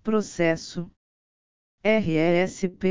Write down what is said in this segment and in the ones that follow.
Processo RESP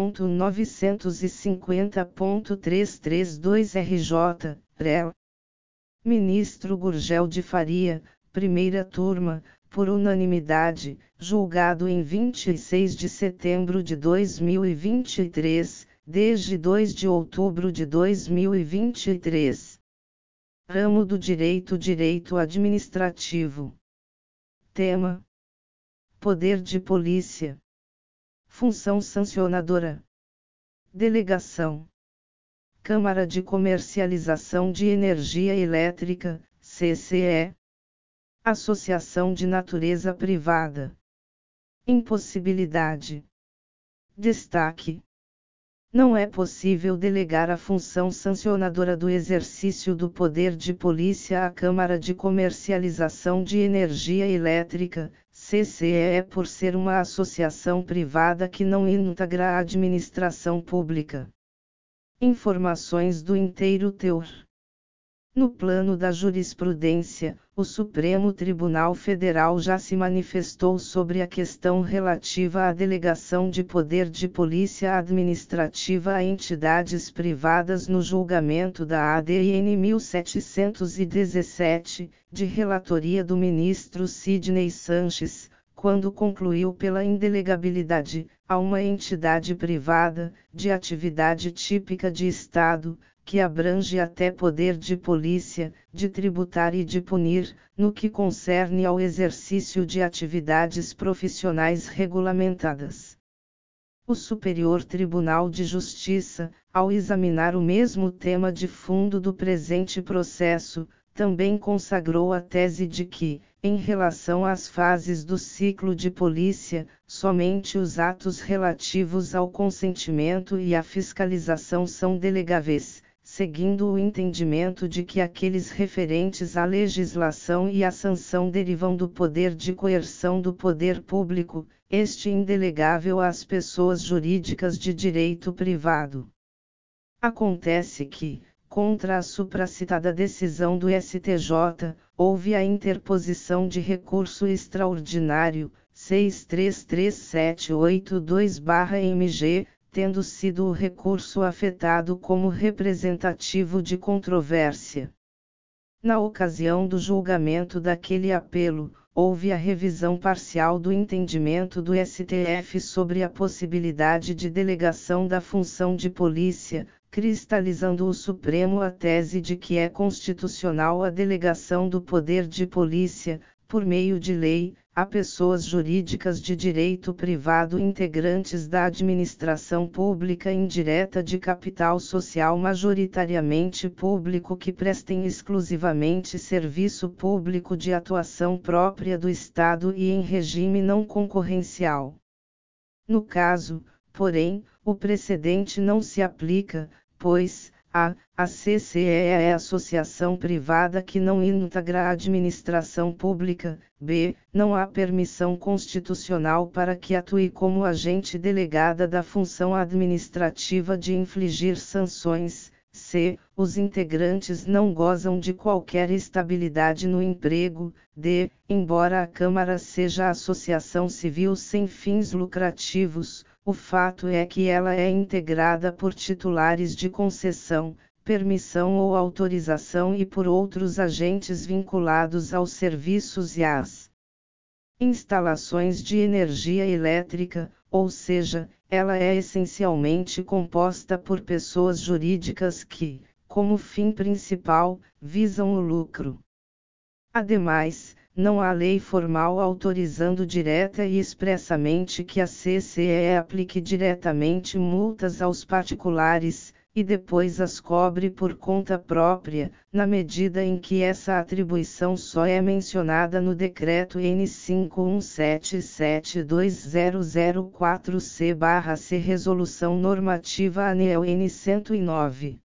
1.950.332 RJ, REL. Ministro Gurgel de Faria, primeira turma, por unanimidade, julgado em 26 de setembro de 2023, desde 2 de outubro de 2023. Ramo do Direito Administrativo. Tema: Poder de Polícia. Função sancionadora. Delegação. Câmara de Comercialização de Energia Elétrica, CCE. Associação de natureza privada. Impossibilidade. Destaque: não é possível delegar a função sancionadora do exercício do poder de polícia à Câmara de Comercialização de Energia Elétrica, CCE, por ser uma associação privada que não integra a administração pública. Informações do inteiro teor. No plano da jurisprudência, o Supremo Tribunal Federal já se manifestou sobre a questão relativa à delegação de poder de polícia administrativa a entidades privadas no julgamento da ADN 1717, de relatoria do ministro Sidney Sanches, quando concluiu pela indelegabilidade, a uma entidade privada, de atividade típica de Estado, que abrange até poder de polícia, de tributar e de punir, no que concerne ao exercício de atividades profissionais regulamentadas. O Superior Tribunal de Justiça, ao examinar o mesmo tema de fundo do presente processo, também consagrou a tese de que, em relação às fases do ciclo de polícia, somente os atos relativos ao consentimento e à fiscalização são delegáveis, seguindo o entendimento de que aqueles referentes à legislação e à sanção derivam do poder de coerção do poder público, este indelegável às pessoas jurídicas de direito privado. Acontece que, contra a supracitada decisão do STJ, houve a interposição de recurso extraordinário, 633782/MG, tendo sido o recurso afetado como representativo de controvérsia. Na ocasião do julgamento daquele apelo, houve a revisão parcial do entendimento do STF sobre a possibilidade de delegação da função de polícia, cristalizando o Supremo a tese de que é constitucional a delegação do poder de polícia, por meio de lei, a pessoas jurídicas de direito privado integrantes da administração pública indireta de capital social majoritariamente público que prestem exclusivamente serviço público de atuação própria do Estado e em regime não concorrencial. No caso, porém, o precedente não se aplica, pois, a CCE é a associação privada que não integra a administração pública, b. não há permissão constitucional para que atue como agente delegada da função administrativa de infligir sanções, c. os integrantes não gozam de qualquer estabilidade no emprego, d. embora a Câmara seja associação civil sem fins lucrativos, o fato é que ela é integrada por titulares de concessão, permissão ou autorização e por outros agentes vinculados aos serviços e às instalações de energia elétrica, ou seja, ela é essencialmente composta por pessoas jurídicas que, como fim principal, visam o lucro. Ademais, não há lei formal autorizando direta e expressamente que a CCE aplique diretamente multas aos particulares, e depois as cobre por conta própria, na medida em que essa atribuição só é mencionada no Decreto N. 5177/2004-C/C Resolução Normativa ANEEL N. 109.